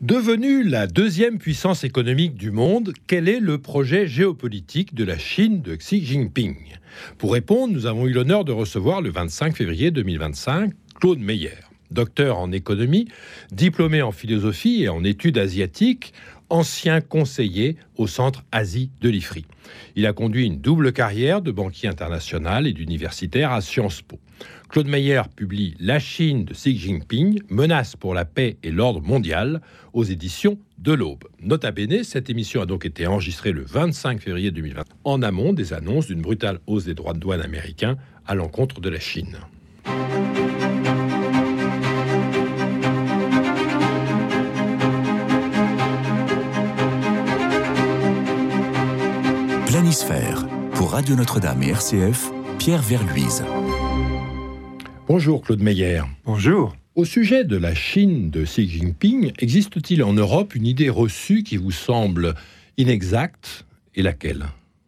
Devenue la deuxième puissance économique du monde, quel est le projet géopolitique de la Chine de Xi Jinping ? Pour répondre, nous avons eu l'honneur de recevoir le 25 février 2025 Claude Meyer, docteur en économie, diplômé en philosophie et en études asiatiques, ancien conseiller au Centre Asie de l'IFRI. Il a conduit une double carrière de banquier international et d'universitaire à Sciences Po. Claude Meyer publie La Chine de Xi Jinping, menace pour la paix et l'ordre mondial, aux éditions de l'Aube. Nota bene, cette émission a donc été enregistrée le 25 février 2020, en amont des annonces d'une brutale hausse des droits de douane américains à l'encontre de la Chine. Planisphère, pour Radio Notre-Dame et RCF, Pierre Verluise. Bonjour Claude Meyer. Bonjour. Au sujet de la Chine de Xi Jinping, existe-t-il en Europe une idée reçue qui vous semble inexacte, et laquelle ?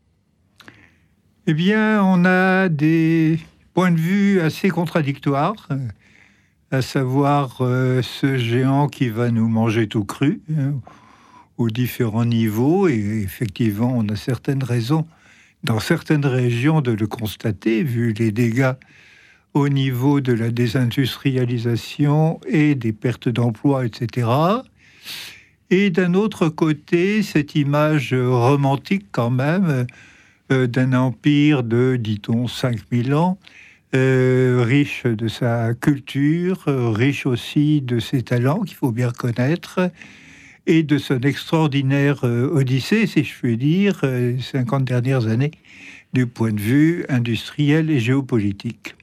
Eh bien, on a des points de vue assez contradictoires, à savoir ce géant qui va nous manger tout cru, aux différents niveaux, et effectivement, on a certaines raisons dans certaines régions de le constater, vu les dégâts au niveau de la désindustrialisation et des pertes d'emplois, etc. Et d'un autre côté, cette image romantique quand même d'un empire de, dit-on, 5000 ans, riche de sa culture, riche aussi de ses talents, qu'il faut bien reconnaître, et de son extraordinaire odyssée, si je puis dire, 50 dernières années, du point de vue industriel et géopolitique.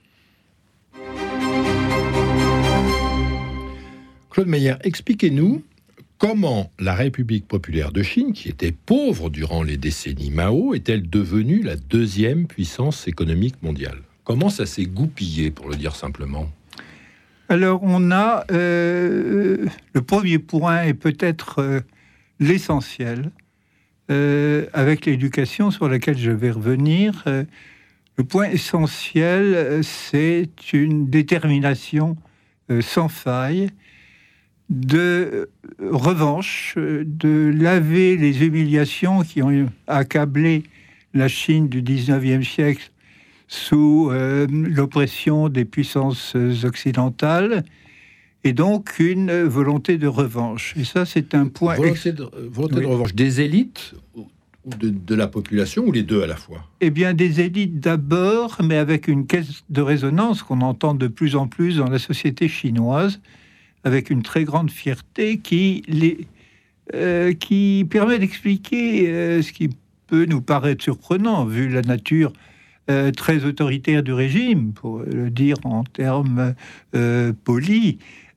Claude Meyer, expliquez-nous comment la République populaire de Chine, qui était pauvre durant les décennies Mao, est-elle devenue la deuxième puissance économique mondiale ? Comment ça s'est goupillé, pour le dire simplement ? Alors, on a le premier point est peut-être l'essentiel, avec l'éducation sur laquelle je vais revenir. Le point essentiel, c'est une détermination sans faille de revanche, de laver les humiliations qui ont accablé la Chine du 19e siècle sous l'oppression des puissances occidentales, et donc une volonté de revanche. Et ça, c'est un point... Volonté de revanche des élites ou de la population, ou les deux à la fois ? Eh bien, des élites d'abord, mais avec une caisse de résonance qu'on entend de plus en plus dans la société chinoise, avec une très grande fierté qui permet d'expliquer ce qui peut nous paraître surprenant, vu la nature très autoritaire du régime, pour le dire en termes polis,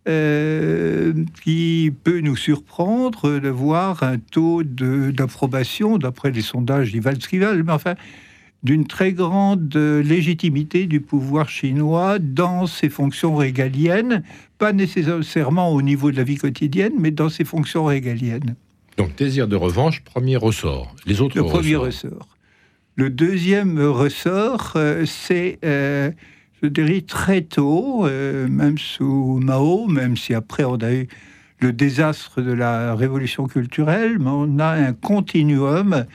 qui peut nous surprendre de voir un taux d'approbation, d'après les sondages, ils valent ce qu'ils valent, mais enfin, d'une très grande légitimité du pouvoir chinois dans ses fonctions régaliennes, pas nécessairement au niveau de la vie quotidienne, mais dans ses fonctions régaliennes. Donc, désir de revanche, premier ressort. Les autres ressorts. Le premier ressort. Le deuxième ressort, c'est, je dirais, très tôt, même sous Mao, même si après on a eu le désastre de la révolution culturelle, mais on a un continuum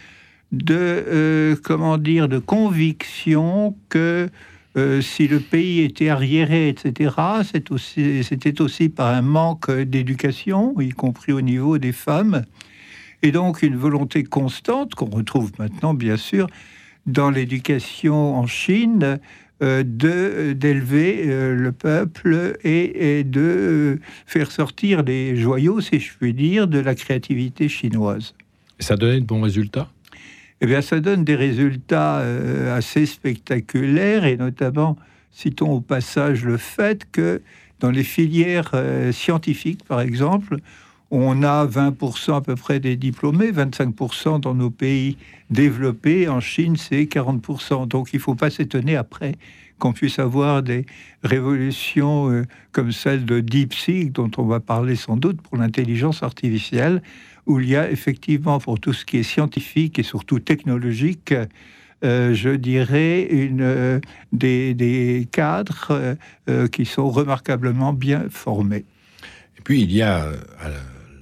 de conviction que si le pays était arriéré, etc., c'était aussi par un manque d'éducation, y compris au niveau des femmes, et donc une volonté constante qu'on retrouve maintenant, bien sûr, dans l'éducation en Chine, d'élever le peuple et de faire sortir les joyaux, si je puis dire, de la créativité chinoise. Et ça donnait de bons résultats ? Eh bien, ça donne des résultats assez spectaculaires, et notamment, citons au passage le fait que dans les filières scientifiques, par exemple, on a 20% à peu près des diplômés, 25% dans nos pays développés. En Chine, c'est 40%. Donc, il ne faut pas s'étonner après qu'on puisse avoir des révolutions comme celle de DeepSeek, dont on va parler sans doute pour l'intelligence artificielle, où il y a effectivement, pour tout ce qui est scientifique et surtout technologique, je dirais, des cadres qui sont remarquablement bien formés. Et puis, il y a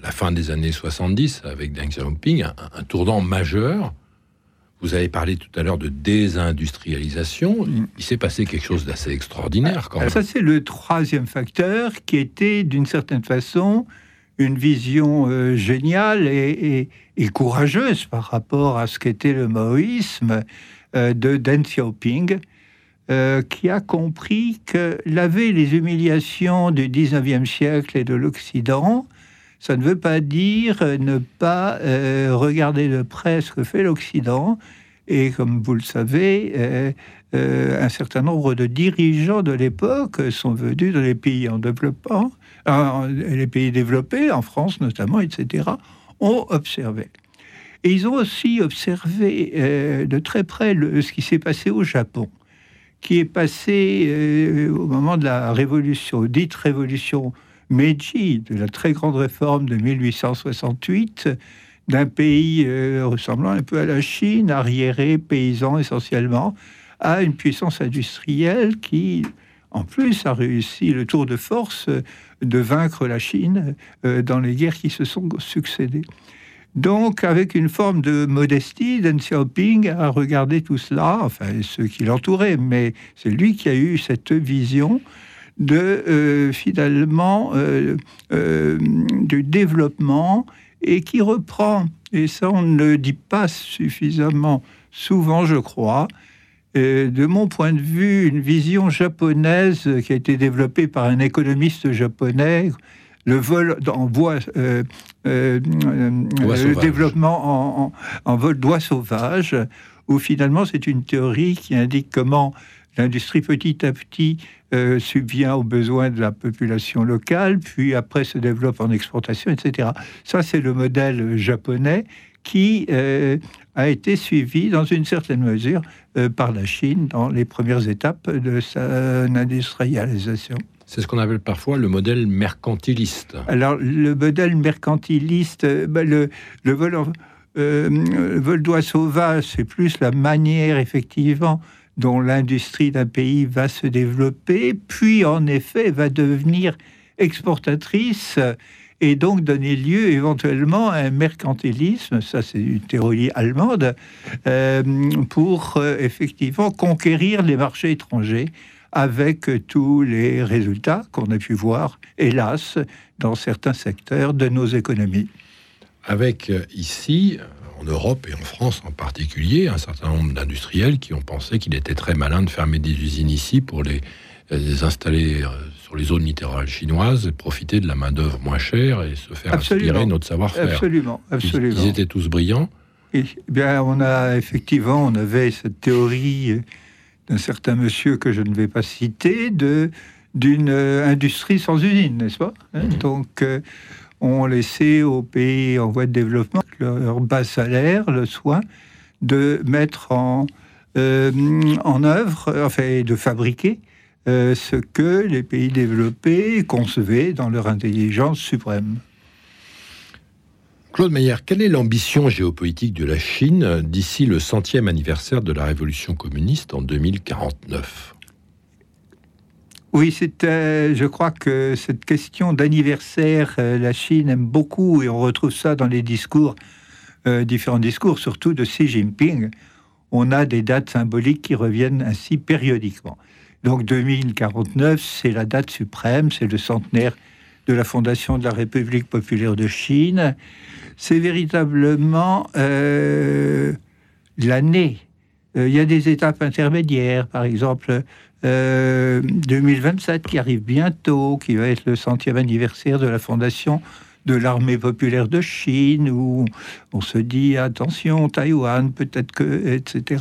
la fin des années 70 avec Deng Xiaoping, un tournant majeur. Vous avez parlé tout à l'heure de désindustrialisation. Il s'est passé quelque chose d'assez extraordinaire quand même. Ça, c'est le troisième facteur qui était, d'une certaine façon, une vision géniale et courageuse par rapport à ce qu'était le maoïsme de Deng Xiaoping, qui a compris que laver les humiliations du 19e siècle et de l'Occident, ça ne veut pas dire ne pas regarder de près ce que fait l'Occident. Et comme vous le savez, un certain nombre de dirigeants de l'époque sont venus dans les pays en développement, les pays développés, en France notamment, etc., ont observé. Et ils ont aussi observé de très près ce qui s'est passé au Japon, qui est passé au moment de la révolution, dite révolution Meiji, de la très grande réforme de 1868, d'un pays ressemblant un peu à la Chine, arriéré, paysan essentiellement, à une puissance industrielle qui, en plus, a réussi le tour de force de vaincre la Chine dans les guerres qui se sont succédées. Donc, avec une forme de modestie, Deng Xiaoping a regardé tout cela, enfin ceux qui l'entouraient, mais c'est lui qui a eu cette vision de finalement du développement, et qui reprend, et ça on ne le dit pas suffisamment souvent, je crois, de mon point de vue, une vision japonaise qui a été développée par un économiste japonais, le vol en bois, le développement en vol d'oie sauvage, où finalement c'est une théorie qui indique comment l'industrie petit à petit subvient aux besoins de la population locale, puis après se développe en exportation, etc. Ça, c'est le modèle japonais qui a été suivi dans une certaine mesure par la Chine dans les premières étapes de son industrialisation. C'est ce qu'on appelle parfois le modèle mercantiliste. Alors, le modèle mercantiliste, le vol d'oie sauvage, c'est plus la manière, effectivement, dont l'industrie d'un pays va se développer, puis en effet va devenir exportatrice et donc donner lieu éventuellement à un mercantilisme, ça c'est une théorie allemande, pour effectivement conquérir les marchés étrangers avec tous les résultats qu'on a pu voir, hélas, dans certains secteurs de nos économies. Avec ici, en Europe et en France en particulier, un certain nombre d'industriels qui ont pensé qu'il était très malin de fermer des usines ici pour les installer sur les zones littorales chinoises et profiter de la main-d'œuvre moins chère et se faire inspirer notre savoir-faire. Absolument. Ils étaient tous brillants. Et bien, on avait cette théorie d'un certain monsieur que je ne vais pas citer, d'une industrie sans usine, n'est-ce pas ? Donc, on laissait aux pays en voie de développement leur bas salaire, le soin de mettre en œuvre, enfin de fabriquer ce que les pays développés concevaient dans leur intelligence suprême. Claude Meyer, quelle est l'ambition géopolitique de la Chine d'ici le 100e anniversaire de la révolution communiste en 2049 ? Oui, je crois que cette question d'anniversaire, la Chine aime beaucoup, et on retrouve ça dans les discours, différents discours, surtout de Xi Jinping. On a des dates symboliques qui reviennent ainsi périodiquement. Donc 2049, c'est la date suprême, c'est le centenaire de la fondation de la République populaire de Chine. C'est véritablement l'année. Il y a des étapes intermédiaires, par exemple 2027 qui arrive bientôt, qui va être le 100e anniversaire de la fondation de l'armée populaire de Chine, où on se dit attention, Taïwan, peut-être que, etc.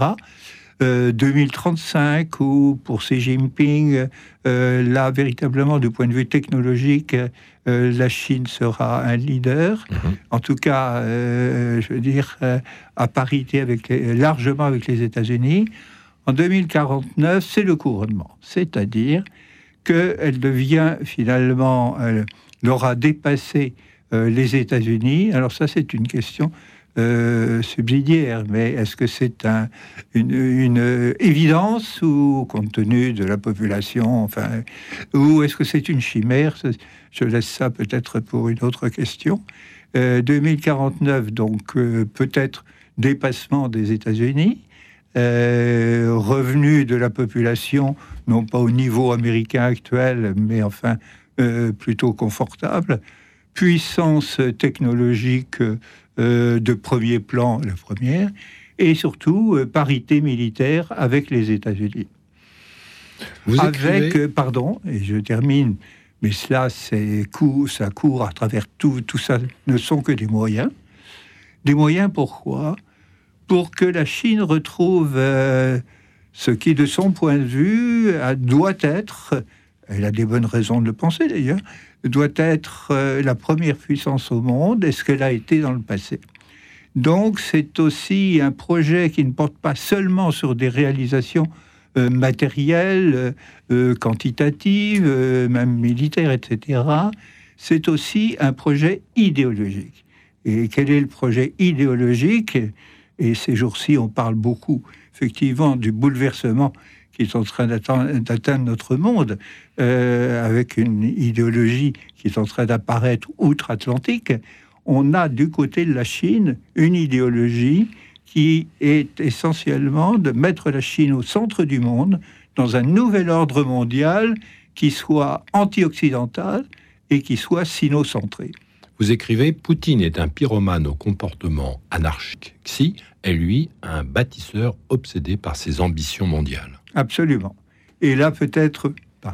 2035, où pour Xi Jinping, là, véritablement, du point de vue technologique, la Chine sera un leader. En tout cas, je veux dire, à parité largement avec les États-Unis. En 2049, c'est le couronnement. C'est-à-dire qu'elle devient finalement, elle aura dépassé les États-Unis. Alors ça, c'est une question subsidiaire, mais est-ce que c'est une évidence, ou compte tenu de la population, enfin, ou est-ce que c'est une chimère ? Je laisse ça peut-être pour une autre question. 2049, donc peut-être dépassement des États-Unis, revenu de la population, non pas au niveau américain actuel, mais enfin plutôt confortable, puissance technologique de premier plan, la première, et surtout parité militaire avec les États-Unis. Et je termine, mais cela, ça court à travers tout ça, ne sont que des moyens. Des moyens pourquoi ? Pour que la Chine retrouve ce qui, de son point de vue, doit être, elle a des bonnes raisons de le penser d'ailleurs, doit être la première puissance au monde, et ce qu'elle a été dans le passé. Donc c'est aussi un projet qui ne porte pas seulement sur des réalisations matérielles, quantitatives, même militaires, etc. C'est aussi un projet idéologique. Et quel est le projet idéologique ? Et ces jours-ci, on parle beaucoup, effectivement, du bouleversement qui est en train d'atteindre notre monde, avec une idéologie qui est en train d'apparaître outre-Atlantique. On a du côté de la Chine une idéologie qui est essentiellement de mettre la Chine au centre du monde, dans un nouvel ordre mondial qui soit anti-occidental et qui soit sino-centré. Vous écrivez « Poutine est un pyromane au comportement anarchique. Xi est, lui, un bâtisseur obsédé par ses ambitions mondiales. » Absolument. Et là, peut-être pas.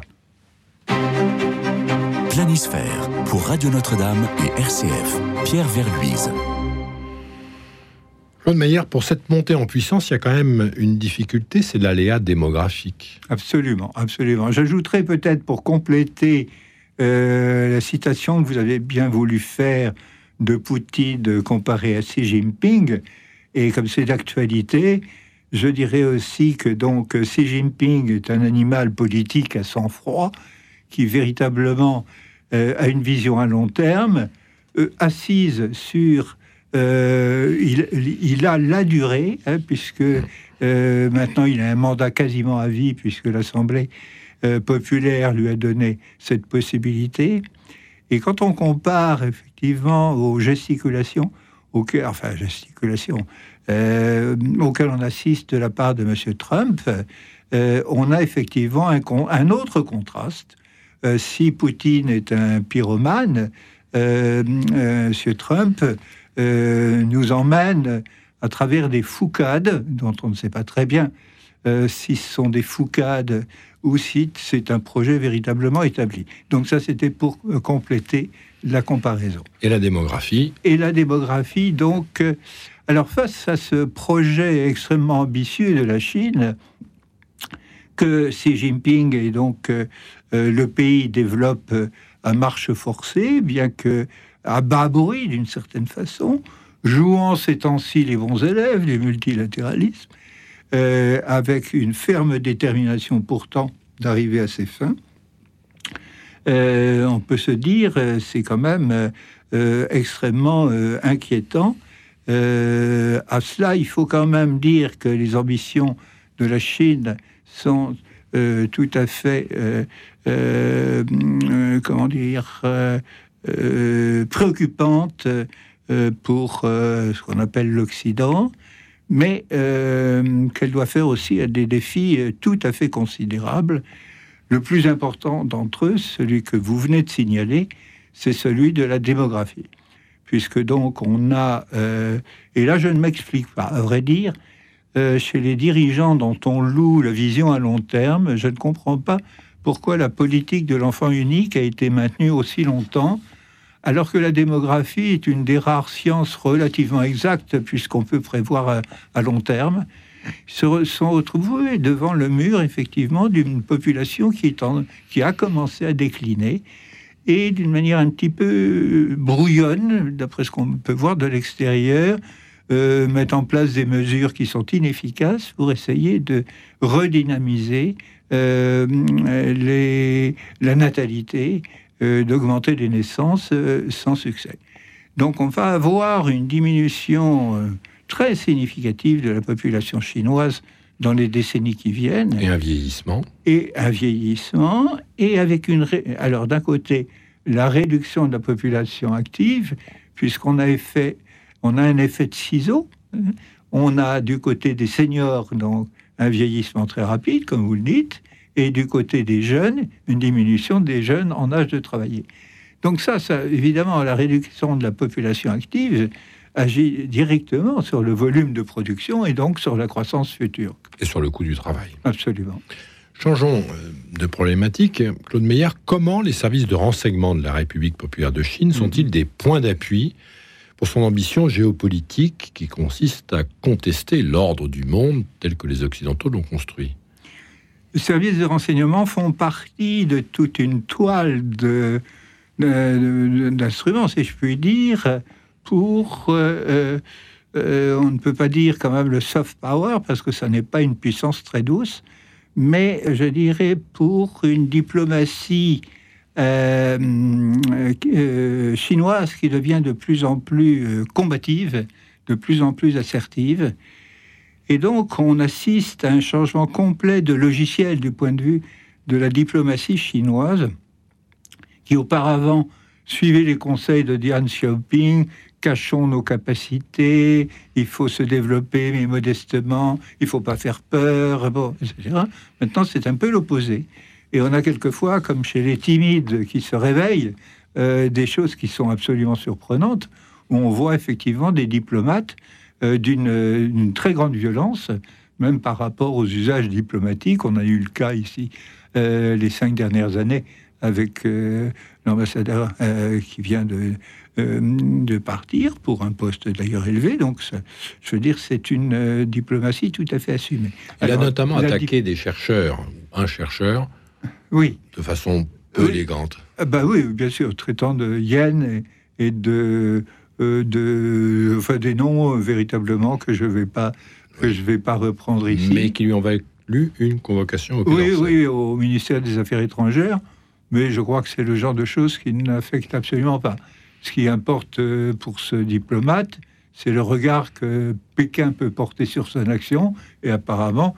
Planisphère, pour Radio Notre-Dame et RCF. Pierre Verluise. Claude Meyer, pour cette montée en puissance, il y a quand même une difficulté, c'est l'aléa démographique. Absolument, absolument. J'ajouterais peut-être, pour compléter la citation que vous avez bien voulu faire de Poutine comparé à Xi Jinping, et comme c'est d'actualité, je dirais aussi que donc Xi Jinping est un animal politique à sang-froid, qui véritablement a une vision à long terme, assise sur... il a la durée, puisque maintenant il a un mandat quasiment à vie, puisque l'Assemblée populaire lui a donné cette possibilité. Et quand on compare effectivement aux gesticulations, auxquelles on assiste de la part de M. Trump, on a effectivement un autre contraste. Si Poutine est un pyromane, M. Trump nous emmène à travers des foucades dont on ne sait pas très bien si ce sont des foucades ou si c'est un projet véritablement établi. Donc ça, c'était pour compléter la comparaison. Et la démographie ? Et la démographie, donc... alors, face à ce projet extrêmement ambitieux de la Chine, que Xi Jinping et donc le pays développe à marche forcée, bien que à bas bruit d'une certaine façon, jouant ces temps-ci les bons élèves, les multilatéralismes, avec une ferme détermination pourtant d'arriver à ses fins. On peut se dire, c'est quand même extrêmement inquiétant. À cela, il faut quand même dire que les ambitions de la Chine sont tout à fait, préoccupantes pour ce qu'on appelle l'Occident, mais qu'elle doit faire aussi à des défis tout à fait considérables. Le plus important d'entre eux, celui que vous venez de signaler, c'est celui de la démographie. Puisque donc on a... et là, je ne m'explique pas. À vrai dire, chez les dirigeants dont on loue la vision à long terme, je ne comprends pas pourquoi la politique de l'enfant unique a été maintenue aussi longtemps, alors que la démographie est une des rares sciences relativement exactes, puisqu'on peut prévoir à long terme, se sont retrouvés devant le mur, effectivement, d'une population qui a commencé à décliner, et d'une manière un petit peu brouillonne, d'après ce qu'on peut voir de l'extérieur, mettre en place des mesures qui sont inefficaces pour essayer de redynamiser la natalité, d'augmenter les naissances sans succès. Donc on va avoir une diminution très significative de la population chinoise dans les décennies qui viennent. Et un vieillissement. Et avec alors d'un côté, la réduction de la population active, puisqu'on a un effet de ciseau. On a du côté des seniors donc un vieillissement très rapide, comme vous le dites, et du côté des jeunes, une diminution des jeunes en âge de travailler. Donc ça, évidemment, la réduction de la population active agit directement sur le volume de production et donc sur la croissance future. Et sur le coût du travail. Absolument. Changeons de problématique. Claude Meyer, comment les services de renseignement de la République populaire de Chine sont-ils des points d'appui pour son ambition géopolitique qui consiste à contester l'ordre du monde tel que les Occidentaux l'ont construit? Les services de renseignement font partie de toute une toile d'instruments, si je puis dire, pour... on ne peut pas dire quand même le soft power, parce que ça n'est pas une puissance très douce, mais je dirais pour une diplomatie chinoise qui devient de plus en plus combative, de plus en plus assertive. Et donc, on assiste à un changement complet de logiciel du point de vue de la diplomatie chinoise, qui auparavant suivait les conseils de Deng Xiaoping, cachons nos capacités, il faut se développer, mais modestement, il ne faut pas faire peur, bon, etc. Maintenant, c'est un peu l'opposé. Et on a quelquefois, comme chez les timides qui se réveillent, des choses qui sont absolument surprenantes, où on voit effectivement des diplomates d'une très grande violence, même par rapport aux usages diplomatiques. On a eu le cas ici les 5 dernières années avec l'ambassadeur qui vient de partir pour un poste d'ailleurs élevé. Donc, je veux dire, c'est une diplomatie tout à fait assumée. Il a notamment attaqué des chercheurs, un chercheur, oui, de façon peu élégante. Oui, bien sûr, traitant de hyène et de des noms véritablement que je vais pas reprendre ici, mais qui lui ont valu une convocation au au ministère des Affaires étrangères. Mais je crois que c'est le genre de choses qui n'affecte absolument pas. Ce qui importe pour ce diplomate, c'est le regard que Pékin peut porter sur son action, et apparemment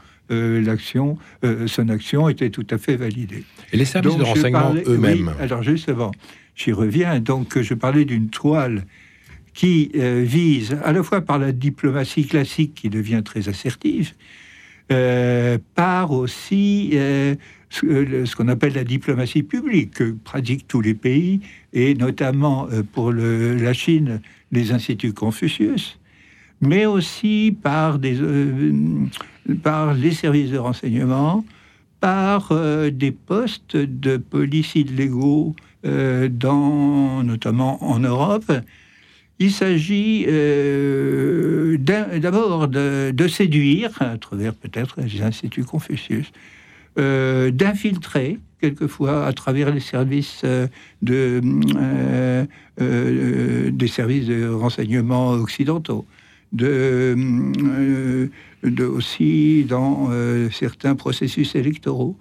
son action était tout à fait validée. Et les services de renseignement eux-mêmes. Oui, alors justement, j'y reviens. Donc, je parlais d'une toile qui vise à la fois par la diplomatie classique qui devient très assertive, par aussi ce qu'on appelle la diplomatie publique que pratiquent tous les pays, et notamment pour la Chine, les instituts Confucius, mais aussi par les services de renseignement, par des postes de police illégaux, notamment en Europe. Il s'agit d'abord de séduire, à travers peut-être les instituts Confucius, d'infiltrer, quelquefois, à travers les services des services de renseignement occidentaux, aussi dans certains processus électoraux,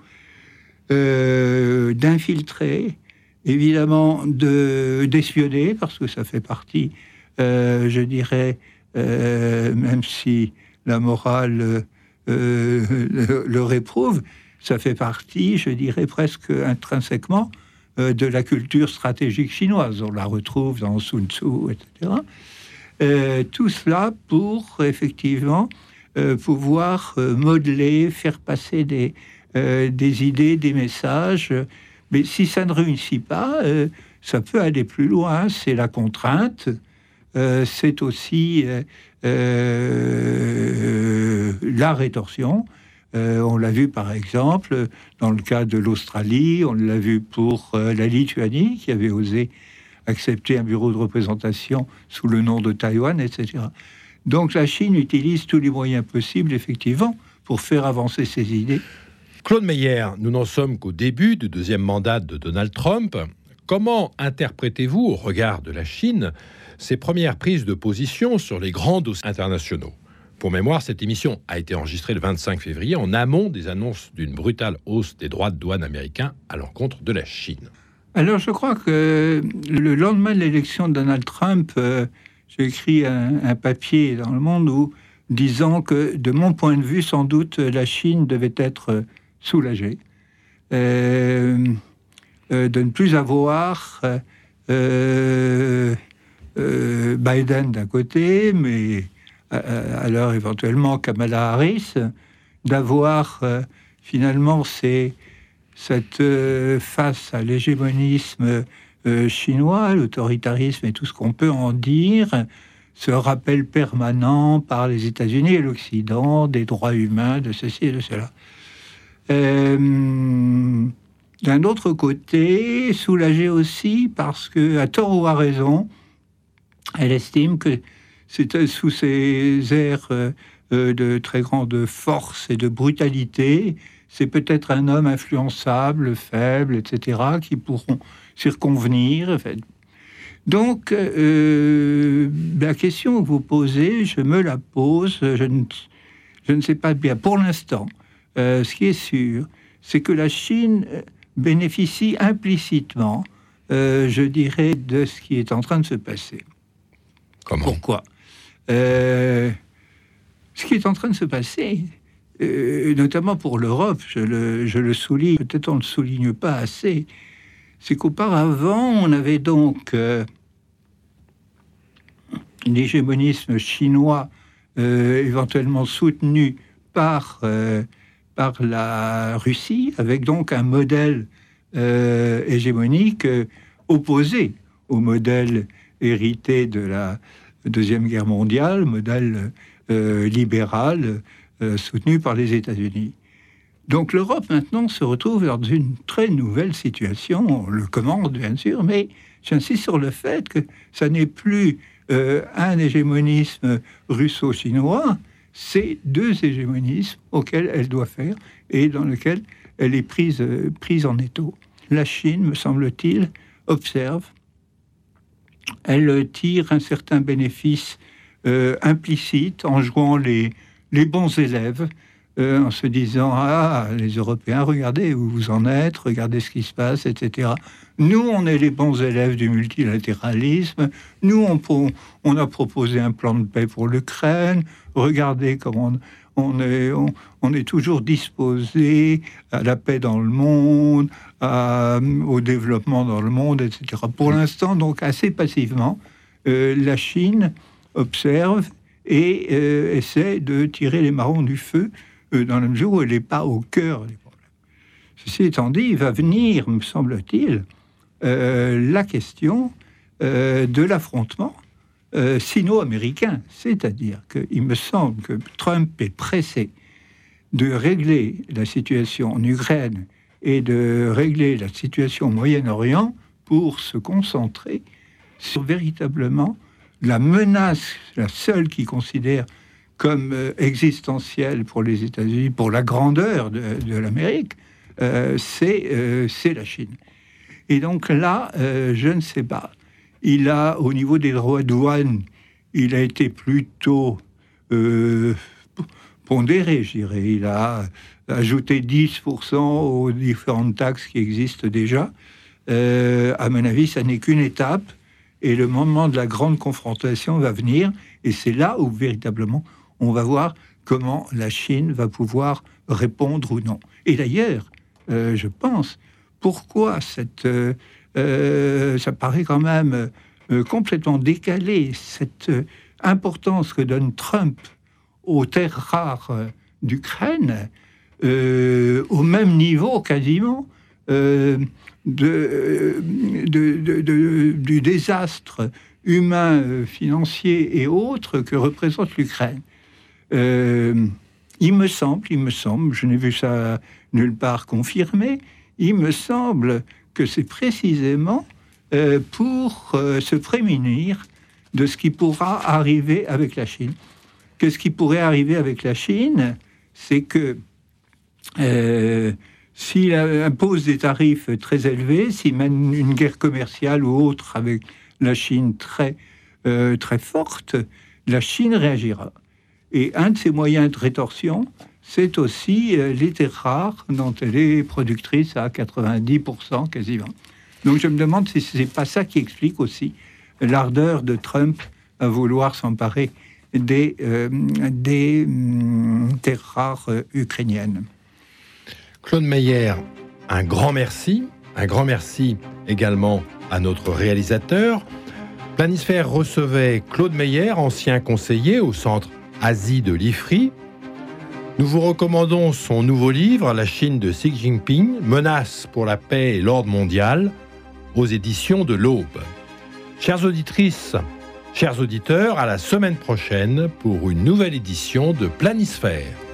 d'infiltrer, évidemment, d'espionner, parce que ça fait partie, je dirais, même si la morale le réprouve, ça fait partie, je dirais, presque intrinsèquement de la culture stratégique chinoise. On la retrouve dans Sun Tzu, etc. Tout cela pour, effectivement, pouvoir modeler, faire passer des idées, des messages. Mais si ça ne réussit pas, ça peut aller plus loin. C'est la contrainte, c'est aussi la rétorsion. On l'a vu par exemple dans le cas de l'Australie, on l'a vu pour la Lituanie qui avait osé accepter un bureau de représentation sous le nom de Taïwan, etc. Donc la Chine utilise tous les moyens possibles, effectivement, pour faire avancer ses idées. Claude Meyer, nous n'en sommes qu'au début du deuxième mandat de Donald Trump. Comment interprétez-vous, au regard de la Chine, ses premières prises de position sur les grands dossiers internationaux ? Pour mémoire, cette émission a été enregistrée le 25 février en amont des annonces d'une brutale hausse des droits de douane américains à l'encontre de la Chine. Alors, je crois que le lendemain de l'élection de Donald Trump, j'ai écrit un papier dans Le Monde disant que, de mon point de vue, sans doute, la Chine devait être soulagée de ne plus avoir Biden d'un côté, mais alors éventuellement Kamala Harris, d'avoir finalement cette face à l'hégémonisme chinois, l'autoritarisme et tout ce qu'on peut en dire, ce rappel permanent par les États-Unis et l'Occident des droits humains, de ceci et de cela. D'un autre côté, soulagée aussi parce que, à tort ou à raison, elle estime que c'est sous ces airs de très grande force et de brutalité, c'est peut-être un homme influençable, faible, etc., qui pourront circonvenir. En fait. Donc, la question que vous posez, je me la pose, je ne sais pas bien. Pour l'instant, ce qui est sûr, c'est que la Chine bénéficie implicitement, je dirais, de ce qui est en train de se passer. Comment ? Pourquoi ? Ce qui est en train de se passer, notamment pour l'Europe, je le souligne, peut-être on ne le souligne pas assez, c'est qu'auparavant, on avait donc l'hégémonisme chinois éventuellement soutenu par la Russie, avec donc un modèle hégémonique opposé au modèle hérité de la Deuxième Guerre mondiale, modèle libéral soutenu par les États-Unis. Donc l'Europe maintenant se retrouve dans une très nouvelle situation, on le commande bien sûr, mais j'insiste sur le fait que ça n'est plus un hégémonisme russo-chinois, c'est deux hégémonismes auxquels elle doit faire et dans lesquels elle est prise en étau. La Chine, me semble-t-il, observe, elle tire un certain bénéfice implicite en jouant les bons élèves, en se disant « Ah, les Européens, regardez où vous en êtes, regardez ce qui se passe, etc. » Nous, on est les bons élèves du multilatéralisme. Nous, on a proposé un plan de paix pour l'Ukraine. Regardez comment on est toujours disposé à la paix dans le monde, au développement dans le monde, etc. Pour l'instant, donc, assez passivement, la Chine observe et essaie de tirer les marrons du feu dans la mesure où elle n'est pas au cœur des problèmes. Ceci étant dit, il va venir, me semble-t-il, la question de l'affrontement sino-américain. C'est-à-dire qu'il me semble que Trump est pressé de régler la situation en Ukraine et de régler la situation au Moyen-Orient pour se concentrer sur véritablement la menace, la seule qu'il considère comme existentielle pour les États-Unis, pour la grandeur de l'Amérique, c'est la Chine. Et donc là, je ne sais pas. Il a, au niveau des droits de douane, il a été plutôt pondéré, je dirais. Il a ajouté 10% aux différentes taxes qui existent déjà. À mon avis, ça n'est qu'une étape. Et le moment de la grande confrontation va venir. Et c'est là où, véritablement, on va voir comment la Chine va pouvoir répondre ou non. Et d'ailleurs, je pense, pourquoi ça paraît quand même complètement décalé, cette importance que donne Trump aux terres rares d'Ukraine, au même niveau quasiment du désastre humain, financier et autres que représente l'Ukraine. Il me semble, je n'ai vu ça nulle part confirmé, il me semble que c'est précisément pour se prémunir de ce qui pourra arriver avec la Chine. Qu'est-ce qui pourrait arriver avec la Chine ? C'est que s'il impose des tarifs très élevés, s'il mène une guerre commerciale ou autre avec la Chine très forte, la Chine réagira. Et un de ses moyens de rétorsion, c'est aussi les terres rares dont elle est productrice à 90% quasiment. Donc je me demande si ce n'est pas ça qui explique aussi l'ardeur de Trump à vouloir s'emparer des terres rares ukrainiennes. Claude Meyer, un grand merci également à notre réalisateur. Planisphère recevait Claude Meyer, ancien conseiller au centre Asie de l'IFRI. Nous vous recommandons son nouveau livre, La Chine de Xi Jinping, menace pour la paix et l'ordre mondial, aux éditions de l'Aube. Chères auditrices, chers auditeurs, à la semaine prochaine pour une nouvelle édition de Planisphère.